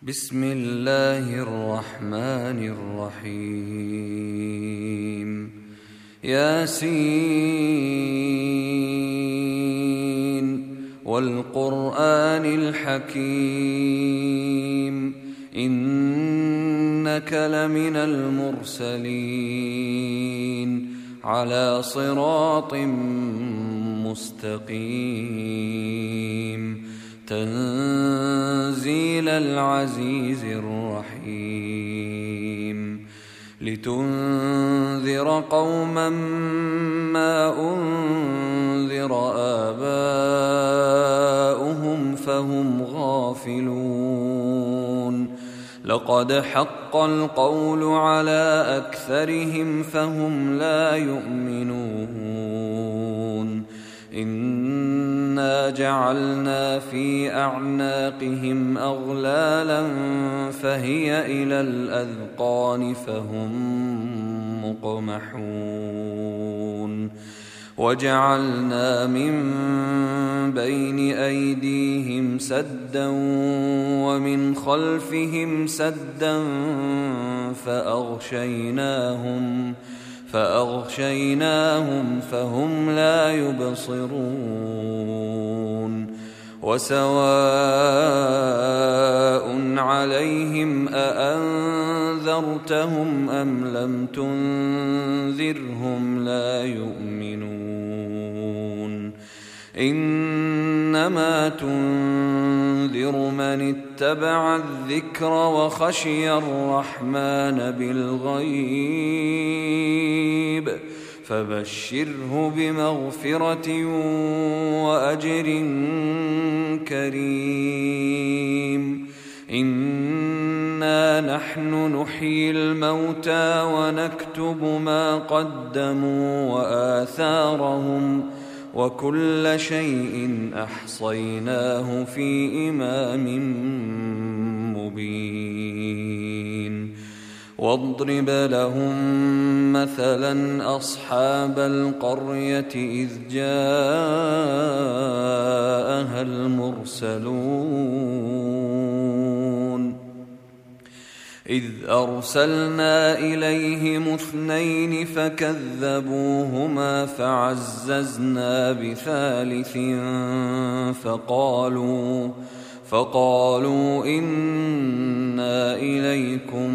بسم الله الرحمن الرحيم ياسين والقرآن الحكيم إنك لمن المرسلين على صراط مستقيم تنزيل العزيز الرحيم لتنذر قوما ما أنذر آباؤهم فهم غافلون لقد حق القول على أكثرهم فهم لا يؤمنون إنا جعلنا في أعناقهم أغلالا فهي إلى الأذقان فهم مقمحون وجعلنا من بين أيديهم سدا ومن خلفهم سدا فأغشيناهم فهم لا يبصرون وسواء عليهم أأنذرتهم أم لم تنذرهم لا يؤمنون إنما تنذر من اتبع الذكر وخشي الرحمن بالغيب فبشره بمغفرة وأجر كريم إنا نحن نحيي الموتى ونكتب ما قدموا وآثارهم وكل شيء أحصيناه في إمام مبين واضرب لهم مثلا أصحاب القرية إذ جاءها المرسلون إذ أرسلنا إليهم 2 فكذبوهما فعززنا بثالث فقالوا إنا إليكم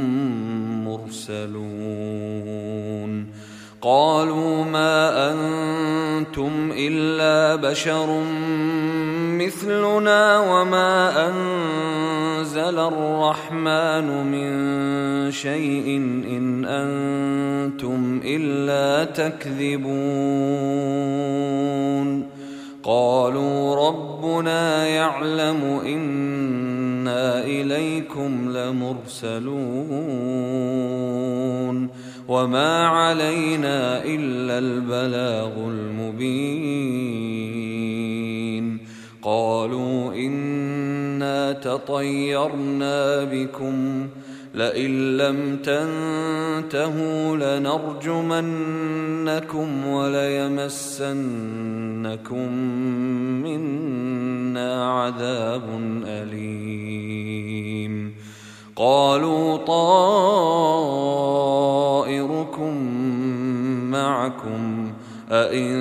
مرسلون قالوا ما أنتم إلا بشر مثلنا وما أنزل الرحمن من شيء إن أنتم إلا تكذبون قالوا ربنا يعلم إنا إليكم لمرسلون وما علينا إلا البلاغ المبين قالوا إنا تطيرنا بكم لئن لم تنتهوا لنرجمنكم وليمسنكم منا عذاب أليم قالوا طائركم معكم أئن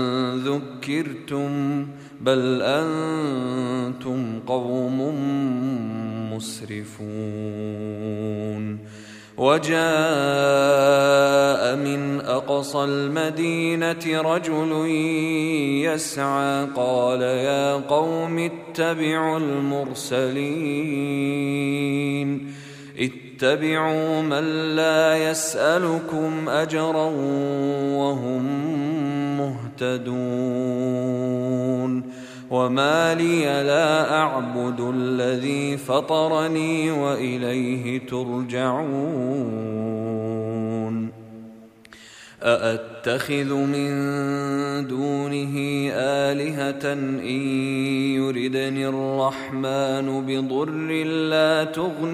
ذكرتم بل أنتم قوم مسرفون وجاء من أقصى المدينة رجل يسعى قال يا قوم اتبعوا المرسلين اتبعوا من لا يسألكم أجرا وهم مهتدون وما لي لا أعبد الذي فطرني وإليه ترجعون أأتخذ من دونه آلهة إن يردني الرحمن بضر لا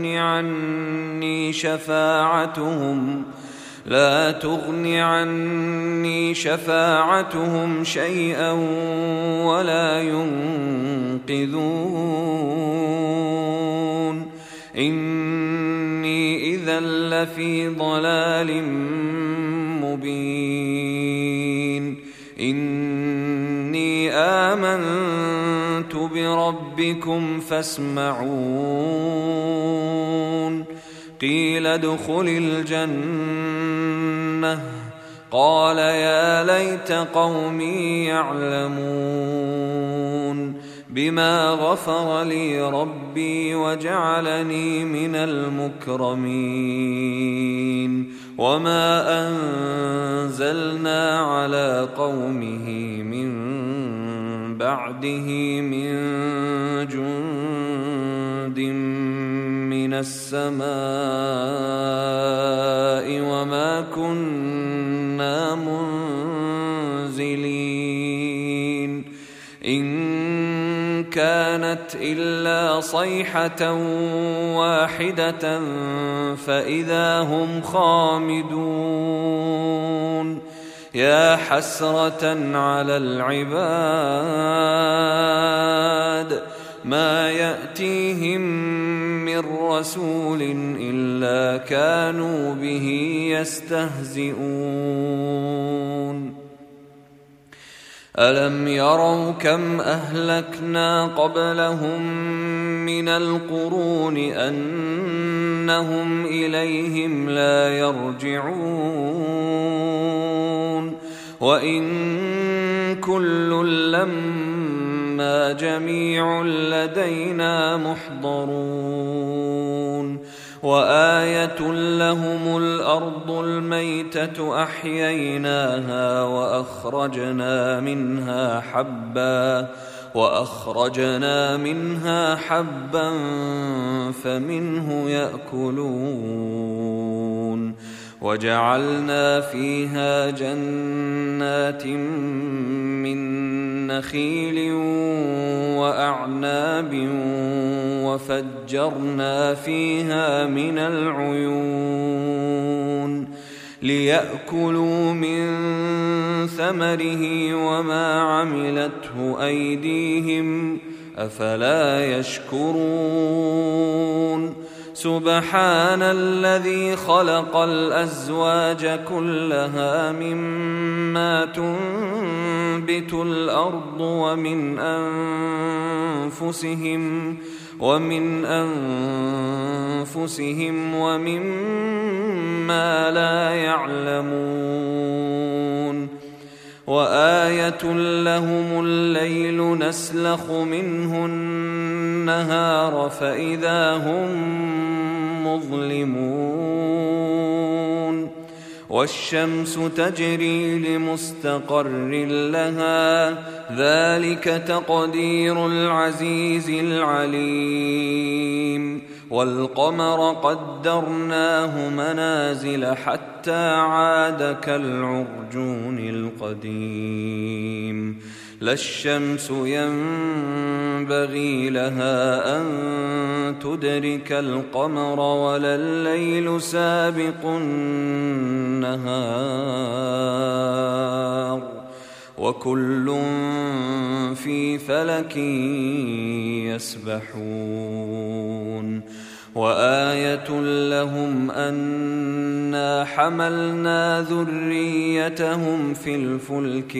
تغن عني شفاعتهم شيئا ولا ينقذون إني إذا لفي ضلال مبين إني آمنت بربكم فاسمعون قيل ادخل الجنة قال يا ليت قومي يعلمون بما غفر لي ربي وجعلني من المكرمين وما أنزلنا على قومه من بعده من جند من السماء وما كنا منزلين إن كانت إلا صيحة واحدة فإذا هم خامدون يا حسرة على العباد ما يأتيهم من رسول إلا كانوا به يستهزئون ألم يروا كم أهلكنا قبلهم من القرون أنهم إليهم لا يرجعون وإن كل لما جميع لدينا محضرون وآية لهم الأرض الميتة أحييناها وأخرجنا منها حبا فمنه يأكلون وجعلنا فيها جنات من نخيل وأعناب وفجرنا فيها من العيون ليأكلوا من ثمره وما عملته أيديهم أفلا يشكرون سبحان الذي خلق الأزواج كلها مما تنبت الأرض ومن أنفسهم ومما لا يعلمون وآية لهم الليل نسلخ منه النهار فإذا هم مظلمون والشمس تجري لمستقر لها ذلك تقدير العزيز العليم والقمر قدرناه منازل حتى عاد كالعرجون القديم لا الشمس ينبغي لها أن تدرك القمر ولا الليل سابق النهار وكل في فلك يسبحون وآية لهم أنا حملنا ذريتهم في الفلك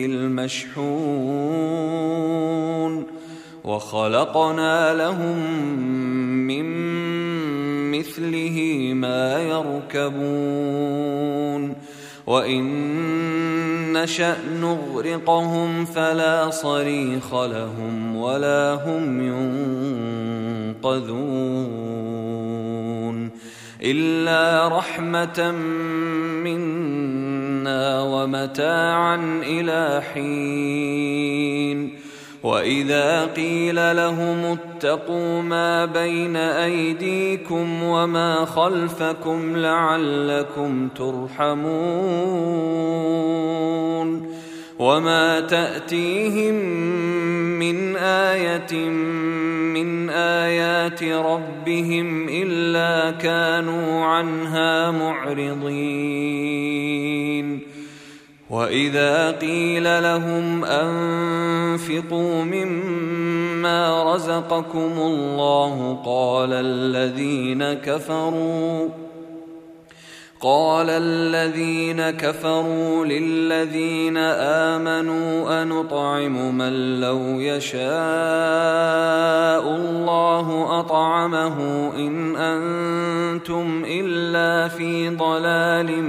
المشحون وخلقنا لهم من مثله ما يركبون وإن نشأ نغرقهم فلا صريخ لهم ولا هم ينقذون إلا رحمة منا ومتاعا إلى حين وإذا قيل لهم اتقوا ما بين أيديكم وما خلفكم لعلكم ترحمون وما تأتيهم من آية من آيات ربهم إلا كانوا عنها معرضين وإذا قيل لهم أنفقوا مما رزقكم الله قال الذين كفروا للذين آمنوا أنطعم من لو يشاء الله أطعمه إن أنتم إلا في ضلال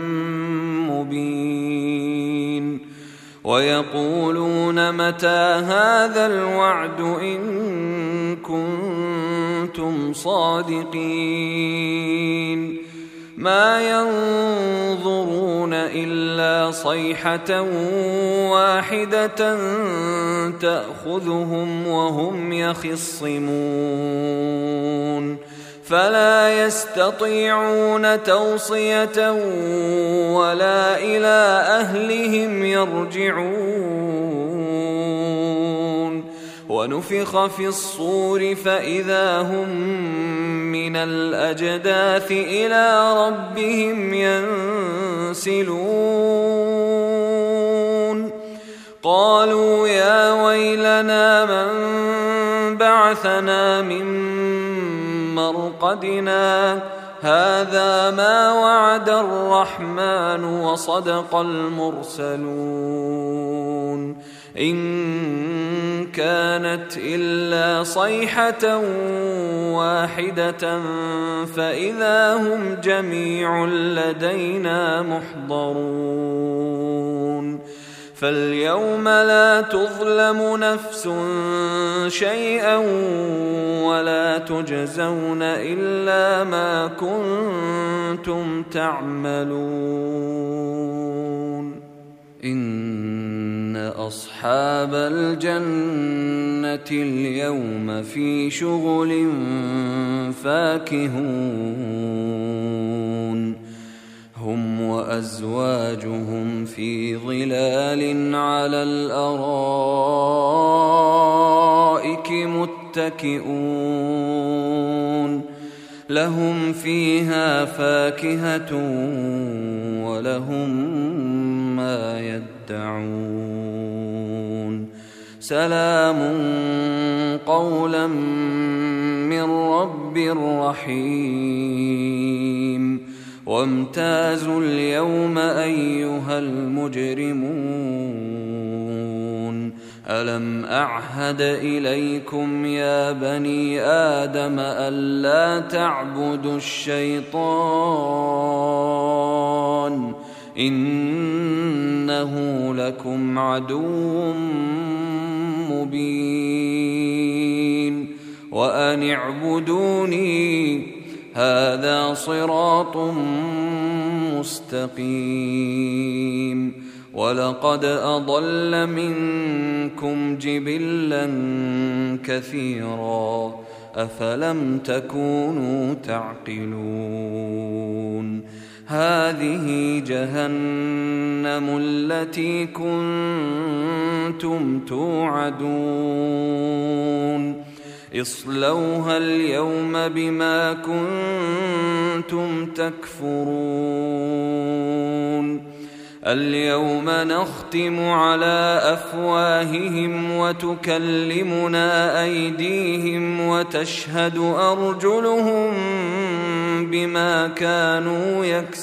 مبين ويقولون متى هذا الوعد إن كنتم صادقين ما ينظرون إلا صيحة واحدة تأخذهم وهم يخصمون فلا يستطيعون توصية ولا إلى أهلهم يرجعون ونفخ في الصور فإذا هم من الأجداث إلى ربهم ينسلون قالوا يا ويلنا من بعثنا من مرقدنا هذا ما وعد الرحمن وصدق المرسلون إن كانت إلا صيحة واحدة فإذا هم جميع لدينا محضرون فاليوم لا تظلم نفس شيئا ولا تجزون إلا ما كنتم تعملون إن أصحاب الجنة اليوم في شغل فاكهون هم وأزواجهم في ظلال على الأرائك متكئون لهم فيها فاكهة ولهم ما يدعون سلام قولا من رب رحيم وامتازوا اليوم أيها المجرمون ألم أعهد إليكم يا بني آدم ألا تعبدوا الشيطان إنه لكم عدو مبين وأن اعبدوني هذا صراط مستقيم ولقد أضل منكم جبلا كثيرا أفلم تكونوا تعقلون هذه جهنم التي كنتم توعدون اصلوها اليوم بما كنتم تكفرون اليوم نختم على أفواههم وتكلمنا أيديهم وتشهد أرجلهم بما كانوا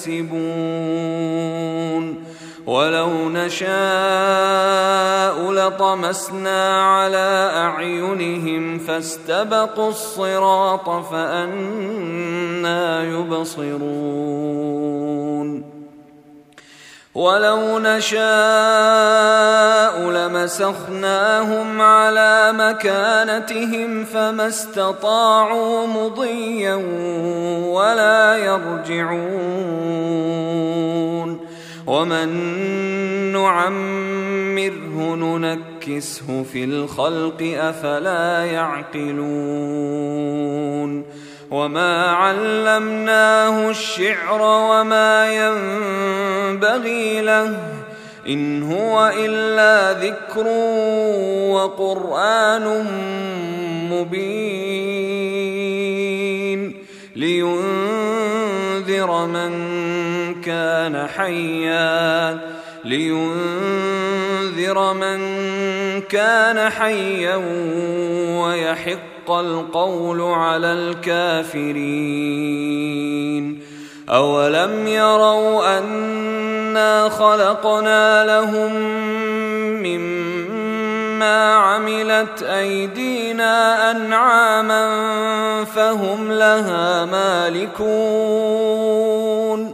يكسبون ولو نشاء لطمسنا على أعينهم فاستبقوا الصراط فأنى يبصرون ولو نشاء لمسخناهم على مكانتهم فما استطاعوا مضيا ولا يرجعون ومن نعمره ننكسه في الخلق أفلا يعقلون وما علمناه الشعر وما ينبغي له إن هو إلا ذكر وقرآن مبين لينذر من كان حيا لينذر من كان حيا ويحق القول على الكافرين. أولم يروا أنا خلقنا لهم مما عملت أيدينا أنعاما فهم لها مالكون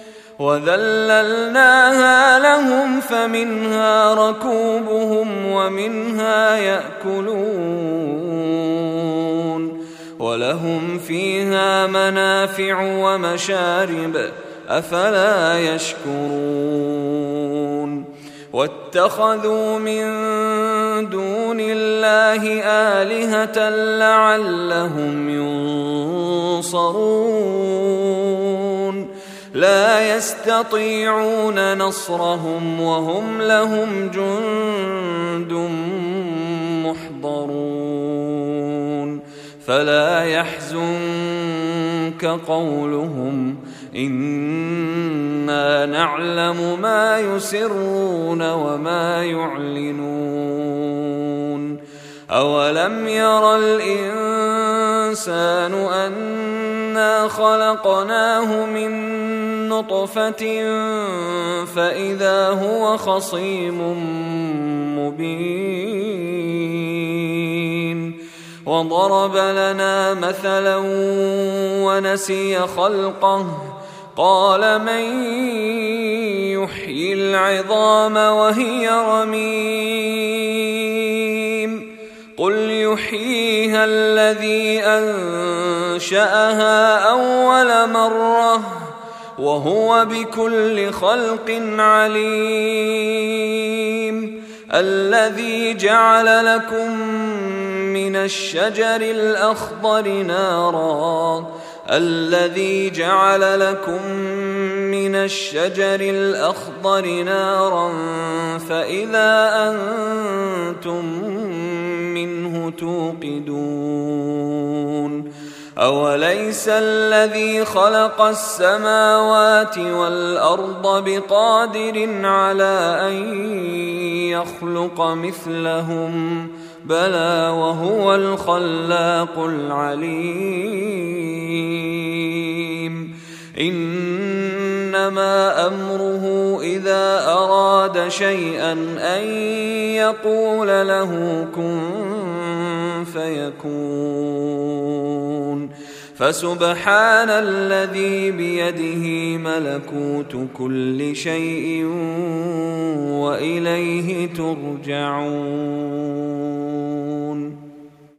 وذللناها لهم فمنها ركوبهم ومنها يأكلون ولهم فيها منافع ومشارب أفلا يشكرون. واتخذوا من دون الله آلهة لعلهم ينصرون لا يستطيعون نصرهم وهم لهم جند محضرون. فلا يحزنك قولهم إنا نعلم ما يسرون وما يعلنون. أولم ير الإنسان أنا خلقناه من نطفة فإذا هو خصيم مبين وضرب لنا مثلا ونسي خلقه قال من يحيي العظام وهي رميم قل يحييها الذي أنشأها أول مرة وهو بكل خلق عليم. الذي جعل لكم من الشجر الأخضر نارا فإذا أنتم منه توقدون. أوليس الذي خلق السماوات والأرض بقادر على أن يخلق مثلهم بلى وهو الخلاق العليم. إنما أمره إذا أراد شيئا أن يقول له كن فيكون. فسبحان الذي بيده ملكوت كل شيء وإليه ترجعون.